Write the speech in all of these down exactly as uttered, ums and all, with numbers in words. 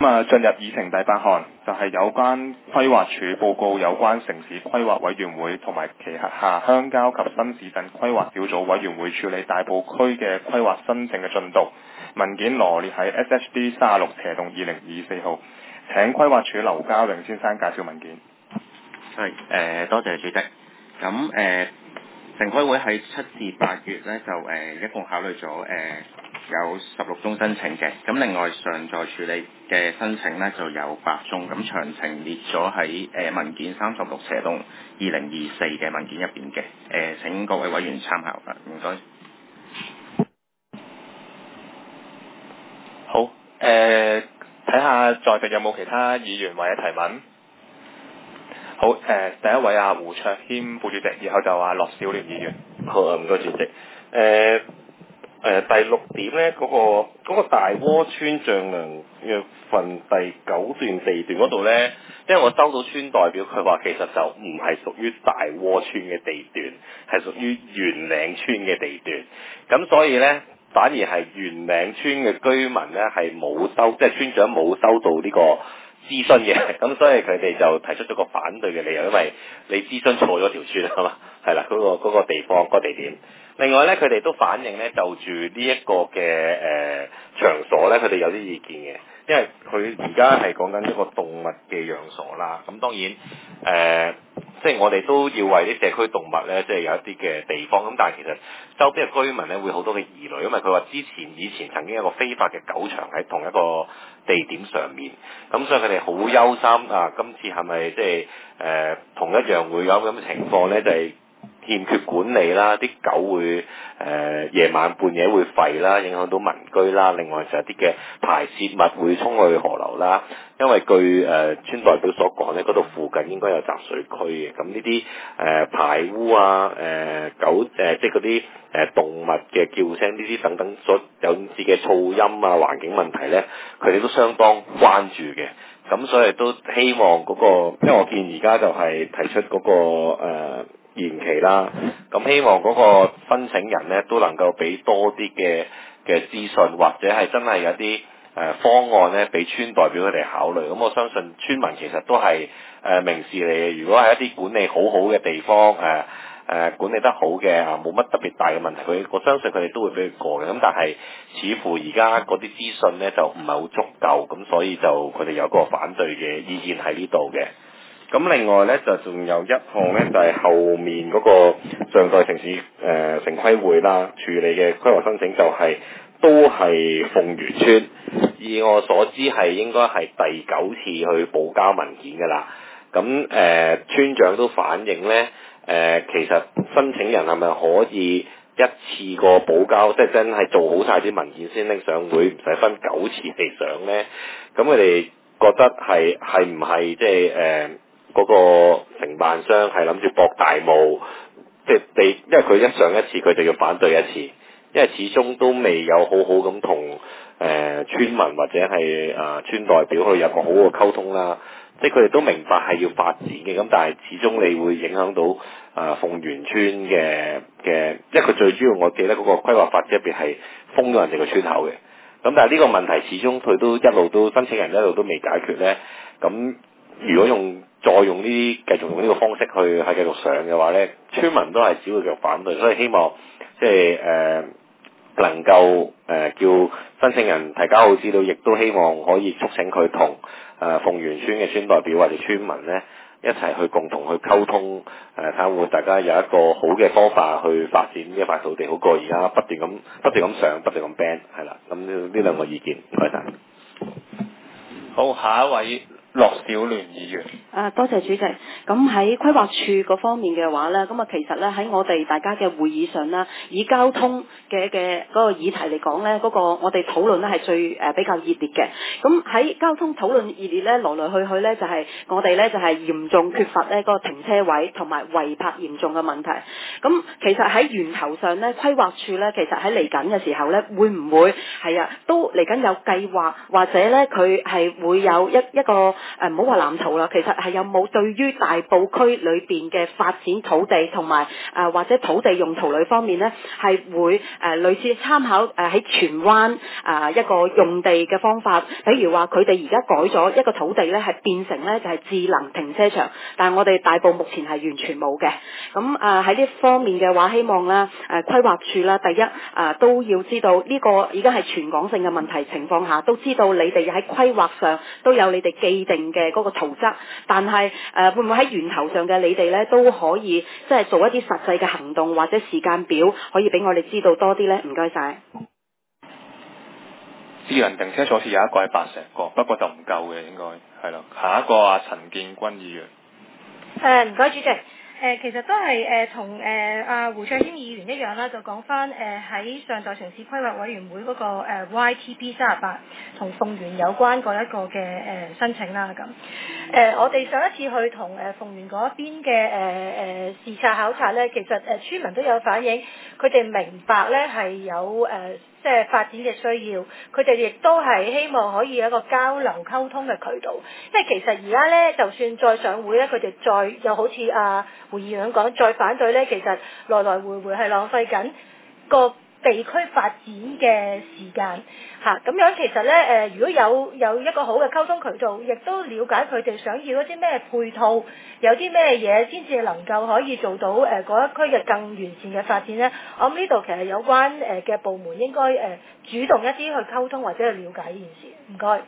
啊，進入議程第八項就係、是、有關規劃署報告有關城市規劃委員會同埋其轄下鄉郊及新市鎮規劃小組委員會處理大埔區嘅規劃申請嘅進度。文件羅列喺 S H D 三十六斜洞二零二四號。請規劃署劉家榮先生介紹文件。 係誒、呃，多謝主席。咁誒、呃，城規會喺七至八月咧就誒、呃、一共考慮咗誒、呃、有十六宗申請嘅。咁另外尚在處理嘅申請咧就有八宗。咁詳情列咗喺誒文件三十六斜洞二零二四嘅文件入邊嘅。誒、呃，請各位委員參考啦。唔該。 好，誒、呃，睇下在席有冇其他議員或者提問。好，誒、呃，第一位啊胡卓謙副主席，然後就話樂小聯議員。 好啊，唔該主席。誒、呃、誒、呃，第六點咧，嗰、那個那個大窩村丈量約份第九段地段嗰度咧，因為我收到村代表佢話其實就唔係屬於大窩村嘅地段，係屬於圓嶺村嘅地段，咁所以咧反而係圓嶺村嘅居民咧係冇收，即係村長冇收到呢個諮詢嘅，咁所以佢哋就提出咗個反對嘅理由，因為你諮詢錯咗條村啊嘛，係啦，嗰、那個嗰、那個地方嗰、那個地點。另外咧，佢哋都反映咧，就住呢一個嘅誒、呃、場所咧，佢哋有啲意見嘅，因為佢而家係講緊一個動物嘅養所啦。咁當然誒、呃，即係我哋都要為啲社區動物咧，即係有一啲嘅地方。咁但係其實周邊嘅居民咧會好多嘅疑慮，因為佢話之前以前曾經有個非法嘅狗場喺同一個地點上面，咁所以佢哋好憂心啊！今次係咪即係誒同一樣會有咁嘅情況咧？就係、是欠缺管理啦，啲狗會誒、呃、夜晚半夜會吠啦，影響到民居啦。另外就係啲嘅排泄物會衝去河流啦。因為據誒、呃、村代表所講咧，嗰度附近應該有集水區嘅。咁呢啲誒排污啊、誒、呃、狗誒、呃、即係嗰啲誒動物嘅叫聲，呢啲等等所引致嘅噪音啊、環境問題咧，佢哋都相當關注嘅。咁所以都希望嗰、那個，因為我見而家就係提出嗰、那個、呃延期啦，咁希望嗰個申請人咧都能夠俾多啲嘅嘅資訊，或者係真係有啲誒、呃、方案咧俾村代表佢哋考慮。咁我相信村民其實都係誒、呃、明事嚟嘅。如果係一啲管理好好嘅地方，誒、呃、誒、呃、管理得好嘅啊，冇乜特別大嘅問題，佢我相信佢哋都會俾佢過嘅。咁但係似乎而家嗰啲資訊咧就唔係好足夠，咁所以就佢哋有個反對嘅意見喺呢度嘅。咁另外咧就仲有一項咧就係、是、後面嗰個上代城市誒、呃、城規會啦處理嘅規劃申請就係、是、都係鳳園村，以我所知係應該係第九次去補交文件㗎啦。咁誒、呃、村長都反映咧誒、呃、其實申請人係咪可以一次過補交，即係真係做好晒啲文件先拎上會，唔使分九次嚟上咧？咁佢哋覺得係係唔係即係誒？呃嗰個承辦商係諗住博大霧，即係地，因為佢一上一次佢就要反對一次，因為始終都未有好好咁同誒村民或者係啊、呃、村代表去有個好嘅溝通啦。即係佢哋都明白係要發展嘅，咁但係始終你會影響到啊鳳園村嘅嘅，因為佢最主要我記得嗰個規劃法入邊係封咗人哋個村口嘅。咁但係呢個問題始終佢都一路都申請人一路都未解決咧，咁如果用再用呢啲繼續用呢個方式去係繼續上嘅話咧，村民都係只會繼續反對，所以希望即係誒、呃、能夠誒、呃、叫申請人提交好資料，亦都希望可以促請佢同誒鳳園村嘅村代表或者村民咧一齊去共同去溝通，誒睇下會大家有一個好嘅方法去發展呢一塊土地，好過而家不斷咁不斷咁上，不斷咁 ban 係啦。咁呢呢兩個意見，唔該晒。 好，下一位樂小聯議員。 啊，多謝主席。咁喺規劃處嗰方面嘅話咧，咁啊其實咧喺我哋大家嘅會議上啦，以交通嘅嘅嗰個議題嚟講咧，嗰、嗰個我哋討論咧係最誒、呃、比較熱烈嘅。咁喺交通討論熱烈咧，來來去去咧就係、是、我哋咧就係、是、嚴重缺乏咧嗰個停車位同埋違泊嚴重嘅問題。咁其實喺源頭上咧，規劃處咧其實喺嚟緊嘅時候咧，會唔會係啊都嚟緊有計劃，或者咧佢係會有一一個誒唔好話藍圖啦，其實係有冇對於大埔區裏邊嘅發展土地同埋誒或者土地用途類方面呢，係會誒、呃、類似參考誒喺荃灣誒、呃、一個用地嘅方法，比如話佢哋而家改咗一個土地呢，係變成呢就係、是、智能停車場，但係我哋大埔目前係完全冇嘅。咁誒喺呢方面嘅話，希望咧誒、呃、規劃處啦，第一誒、呃、都要知道呢個而家係全港性嘅問題情況下，都知道你哋喺規劃上都有你哋既定嘅嗰個圖則，但係誒、呃、會唔會喺源頭上嘅你哋咧都可以即係做一啲實際嘅行動或者時間表，可以俾我哋知道多啲咧？唔該晒。 智能停車場好似有一個係白石角，不過就唔夠嘅應該係咯。下一個啊，陳建軍議員。 誒唔該主席。誒、呃、其實都係誒同誒阿胡卓謙議員一樣啦，就講翻誒喺上代城市規劃委員會嗰、那個、呃、Y T P 三十八同鳳園有關嗰一個嘅誒、呃、申請啦咁。誒、呃、我哋上一次去同誒鳳園嗰邊嘅誒誒視察考察咧，其實誒、呃、村民都有反映，佢哋明白咧係有誒。呃即係發展嘅需要，佢哋亦都係希望可以有一個交流溝通嘅渠道。因為其實而家咧，就算再上會咧，佢哋再又好似阿胡議員講，再反對咧，其實來來回回係浪費緊個地區發展嘅時間嚇。咁樣其實咧誒、呃，如果有有一個好嘅溝通渠道，亦都了解佢哋想要一啲咩配套，有啲咩嘢先至能夠可以做到誒嗰、呃、一區嘅更完善嘅發展咧。我諗呢度其實有關誒嘅、呃、部門應該誒、呃、主動一啲去溝通或者去了解呢件事。唔該。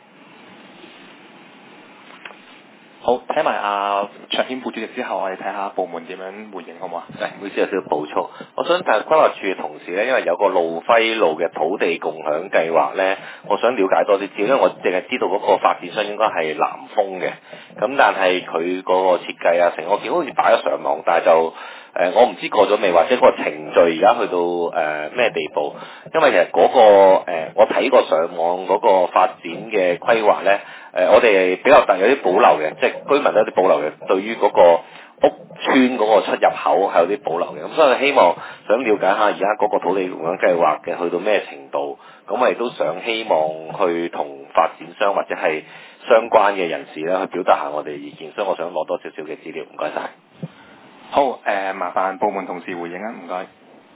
好，聽埋阿卓謙副主席之後，我哋睇下部門點樣回應，好唔好啊？ 係，唔好意思有少少補充。我想但係規劃處嘅同事咧，因為有個路輝路嘅土地共享計劃咧，我想了解多啲資料，因為我淨係知道嗰個發展商應該係南豐嘅，咁但係佢嗰個設計啊，成我見好似擺咗上網，但係就誒、呃、我唔知過咗未，或者個程序而家去到誒咩、呃、地步？因為其實嗰、那個、呃、我睇過上網嗰個發展嘅規劃咧。誒、呃，我哋比較大有啲保留嘅，即係居民都有啲保留嘅，對於嗰個屋邨嗰個出入口係有啲保留嘅。咁所以希望想了解下而家嗰個土地共享計劃嘅去到咩程度，咁我亦都想希望去同發展商或者係相關嘅人士咧去表達下我哋嘅意見，所以我想攞多少少嘅資料，唔該晒。 好，誒、呃，麻煩部門同事回應啊，唔該。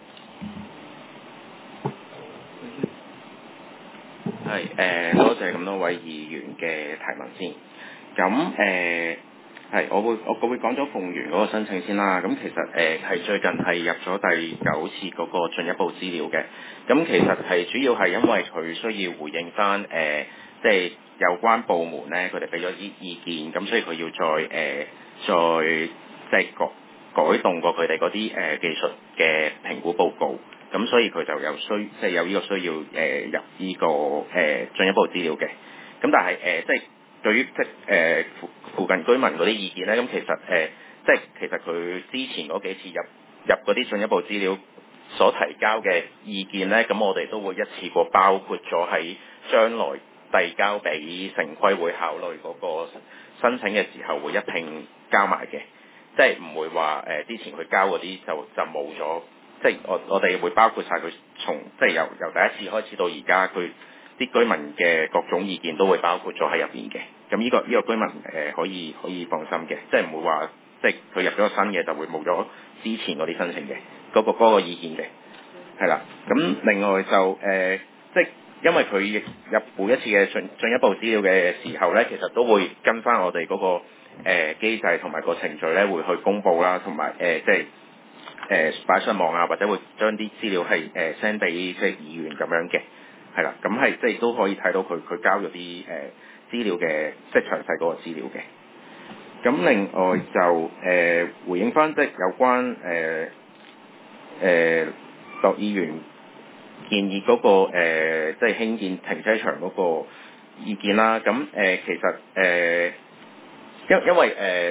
係誒、呃，多謝咁多位議員嘅提問先。咁誒係，我會我我會講咗鳳園嗰個申請先啦。咁其實誒係、呃、最近係入咗第九次嗰個進一步資料嘅。咁其實係主要係因為佢需要回應翻誒、呃，即係有關部門咧，佢哋俾咗啲意見，咁所以佢要再誒、呃、再即係改改動過佢哋嗰啲誒技術嘅評估報告。咁所以佢就有需，即係有呢個需要誒、呃、入呢、這個誒、呃、進一步資料嘅。咁但係誒、呃，即係對於即係誒附附近居民嗰啲意見咧，咁其實誒、呃，即係其實佢之前嗰幾次入入嗰啲進一步資料所提交嘅意見咧，咁我哋都會一次過包括咗喺將來遞交俾城規會考慮嗰個申請嘅時候，會一併交埋嘅，即係唔會話誒、呃、之前佢交嗰啲就就冇咗。即係我我哋會包括晒佢從即係由由第一次開始到而家，佢啲居民嘅各種意見都會包括咗喺入邊嘅。咁呢、這個呢、這個居民誒、呃、可以可以放心嘅，即係唔會話即係佢入咗個新嘅就會冇咗之前嗰啲申請嘅嗰、那個嗰、那個意見嘅，係啦。咁另外就誒、呃、即係因為佢入每一次嘅進進一步資料嘅時候咧，其實都會跟翻我哋嗰、那個誒、呃、機制同埋個程序咧，會去公佈啦，同埋誒即係。誒擺上網啊，或者會將啲資料係誒 send 俾即係議員咁樣嘅，係啦，咁係即係都可以睇到佢佢交咗啲誒資料嘅，即係詳細嗰個資料嘅。咁另外就誒、呃、回應翻即係有關誒誒樂議員建議嗰、那個、呃、即係興建停車場嗰個意見啦。咁誒、呃、其實誒、呃、因因為誒。呃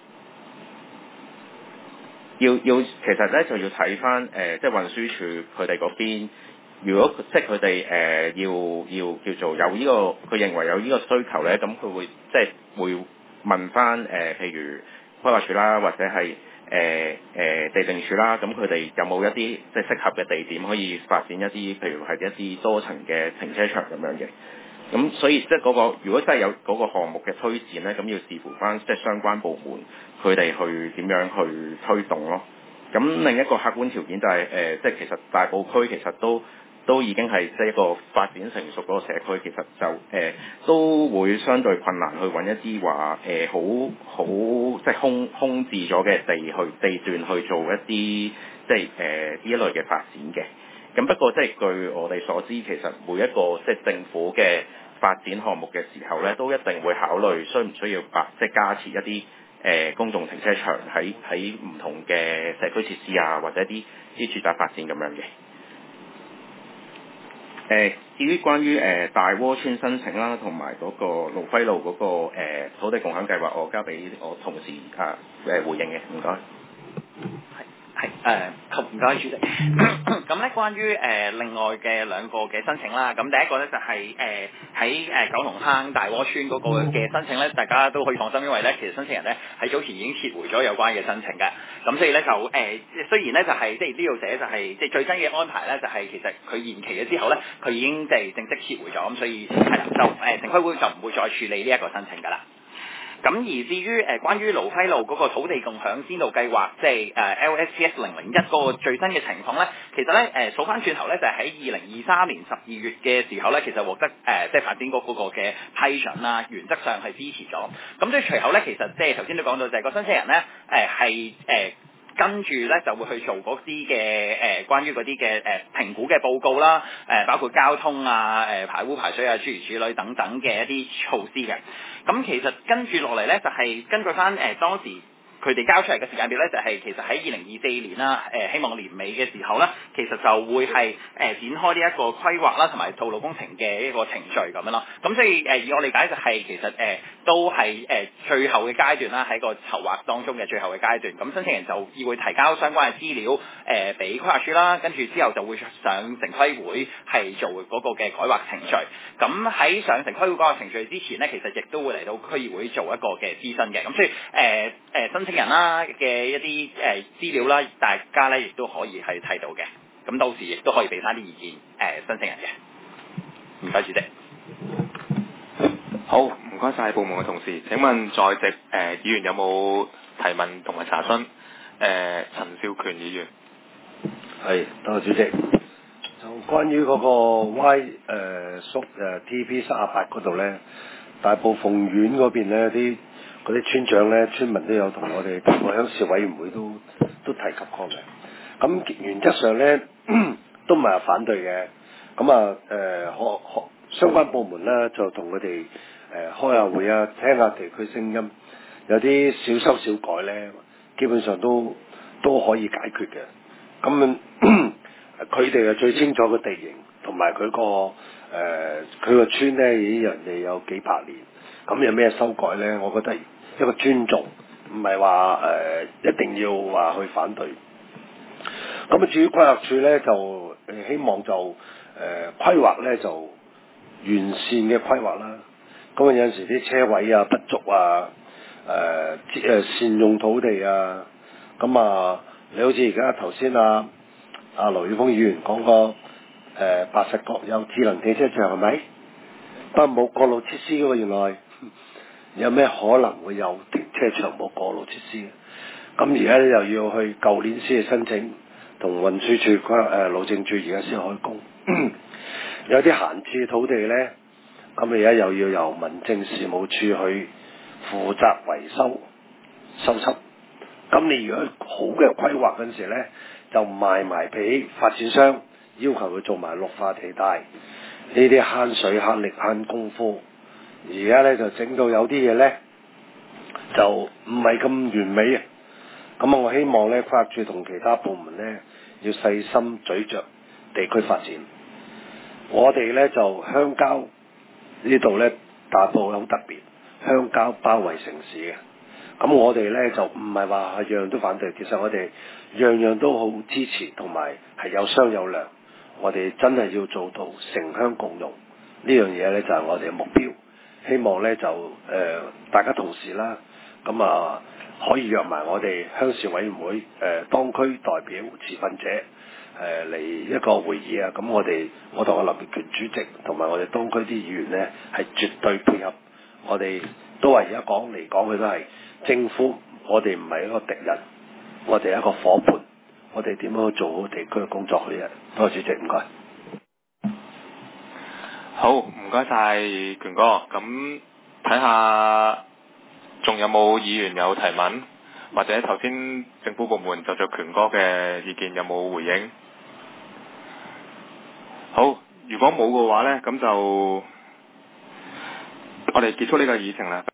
要要其實咧就要睇翻誒，即係運輸署佢哋嗰邊，如果即係佢哋誒要要叫做有呢個，佢認為有呢個需求咧，咁佢會即係會問翻誒，譬如規劃署啦，或者係誒誒地政署啦，咁佢哋有冇一啲即係適合嘅地點可以發展一啲，譬如係一啲多層嘅停車場咁樣嘅。 咁所以即係嗰個如果真係有嗰個項目嘅推展咧，咁要視乎翻即係相關部門佢哋去點樣去推動咯。咁另一個客觀條件就係、是、誒、呃，即係其實大埔區其實都都已經係即係一個發展成熟嗰個社區，其實就誒、呃、都會相對困難去揾一啲話誒好好即係空空置咗嘅地去地段去做一啲即係誒呢一類嘅發展嘅。咁不過即係據我哋所知，其實每一個即係政府嘅發展項目嘅時候咧，都一定會考慮需唔需要把即係加設一啲誒、呃、公眾停車場喺喺唔同嘅社區設施啊，或者啲啲住宅發展咁樣嘅。誒、呃，至於關於誒、呃、大窩村申請啦，同埋嗰個龍輝路嗰、那個、呃、土地共享計劃，我交俾我同事啊誒、呃、回應嘅，唔該。 係誒，好唔該主席。咁咧，關於誒、呃、另外嘅兩個嘅申請啦，咁第一個咧就係誒喺誒九龍坑大窩村嗰個嘅申請咧，大家都可以放心，因為咧其實申請人咧喺早前已經撤回咗有關嘅申請嘅。咁所以咧就誒、呃，雖然咧就係、是、即係呢度寫就係即係最新嘅安排咧，就係、是、其實佢延期咗之後咧，佢已經即係正式撤回咗，咁所以係啦，就誒城規會就唔會再處理呢一個申請㗎啦。咁而至於誒、呃、關於盧輝路嗰個土地共享先導計劃，即係誒 L S P S 零零一嗰個最新嘅情況咧，其實咧誒數翻轉頭咧，就係喺二零二三年十二月嘅時候咧，其實獲得誒、呃、即係發展局嗰個嘅批准啦，原則上係支持咗。咁所以隨後咧，其實即係頭先都講到，就係個申請人咧誒係誒。跟住咧就會去做嗰啲嘅誒關於嗰啲嘅誒評估嘅報告啦，誒、呃、包括交通啊、誒、呃、排污排水啊諸如此類等等嘅一啲措施嘅。咁其實跟住落嚟咧，就係、是、根據翻誒、呃、當時佢哋交出嚟嘅時間表咧，就係、是、其實喺二零二四年啦，誒、呃、希望年尾嘅時候咧，其實就會係誒、呃、展開呢一個規劃啦，同埋道路工程嘅一個程序咁樣咯。咁所以誒、呃、以我理解就係、是、其實誒、呃、都係誒、呃、最後嘅階段啦，喺個籌劃當中嘅最後嘅階段。咁申請人就要會提交相關嘅資料誒俾規劃署啦，跟住之後就會上城規會係做嗰個嘅改劃程序。咁喺上城規會改劃程序之前咧，其實亦都會嚟到區議會做一個嘅諮詢嘅。咁所以誒誒、呃呃、申請人啦嘅一啲誒、呃、資料啦，大家咧亦都可以係睇到嘅。咁到時亦都可以俾翻啲意見誒、呃、申請人嘅。唔該，主席。 好，唔該晒部門嘅同事。請問在席誒、呃、議員有冇提問同埋查詢？誒、呃，陳少權議員。 係，多謝主席。就關於嗰個 Y 誒宿誒 T P 三十八嗰度咧，大埔鳳苑嗰邊咧啲嗰啲村長咧、村民都有同我哋大埔鄉事委員會都都提及過嘅。咁原則上咧都唔係話反對嘅。咁啊誒，可可相關部門咧就同佢哋誒開下會啊，聽下地區聲音，有啲小修小改咧，基本上都都可以解決嘅。咁佢哋係最清楚個地形，同埋佢個誒佢個村咧已經人哋有幾百年，咁有咩修改咧？我覺得一個尊重，唔係話誒一定要話去反對。咁啊，至於規劃署咧，就誒希望就誒、呃、規劃咧就完善嘅規劃啦。咁啊有陣時啲車位啊不足啊，誒誒善用土地啊，咁啊你好似而家頭先啊。阿羅宇峰議員講過誒白石角有智能停車場係咪？不過冇過路設施嘅喎，原來有咩可能會有停車場冇過路設施？咁而家又要去舊年先去申請，同運輸署誒路政署而家先開工。有啲閒置土地咧，咁而家又要由民政事務處去負責維修修葺。咁你如果好嘅規劃嗰陣時咧，就賣埋俾發展商，要求佢做埋綠化地帶，呢啲慳水慳力慳功夫。而家咧就整到有啲嘢咧就唔係咁完美啊！咁啊，我希望咧規劃署同其他部門咧要細心咀嚼地區發展。我哋咧就鄉郊呢度咧大埔好特別，鄉郊包圍城市嘅。咁我哋咧就唔係話係樣樣都反對，其實我哋樣樣都好支持，同埋係有商有量。我哋真係要做到城鄉共融呢樣嘢咧，就係我哋嘅目標。希望咧就誒、呃、大家同事啦，咁啊可以約埋我哋鄉事委員會誒、呃、當區代表持份者誒嚟一個會議啊，咁我哋我同阿林業權主席同埋我哋東區啲議員呢，係絕對配合，我哋都係而家講嚟講去都係政府，我哋唔係一個敵人，我哋係一個夥伴，我哋點樣做好地區嘅工作嘅啫。多謝主席，唔該。 好，唔該晒權哥。咁睇下仲有冇議員有提問，或者頭先政府部門就着權哥嘅意見有冇回應？好，如果冇嘅話呢，咁就我哋結束呢個議程啦。